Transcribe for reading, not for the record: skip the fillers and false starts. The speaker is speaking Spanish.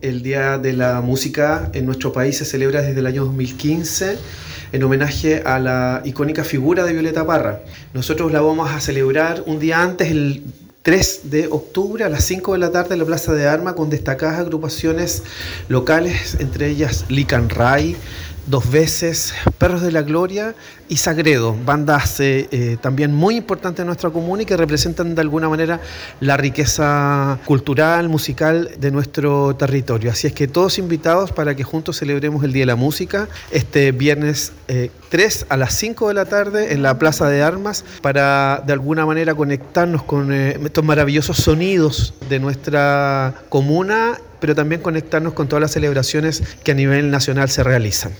El Día de la Música en nuestro país se celebra desde el año 2015 en homenaje a la icónica figura de Violeta Parra. Nosotros la vamos a celebrar un día antes, el 3 de octubre a las 5 de la tarde en la Plaza de Armas, con destacadas agrupaciones locales, entre ellas Lican Ray, Dos Veces, Perros de la Gloria y Sagredo, bandas también muy importantes en nuestra comuna y que representan de alguna manera la riqueza cultural, musical de nuestro territorio. Así es que todos invitados para que juntos celebremos el Día de la Música este viernes 3 a las 5 de la tarde en la Plaza de Armas, para de alguna manera conectarnos con estos maravillosos sonidos de nuestra comuna, pero también conectarnos con todas las celebraciones que a nivel nacional se realizan.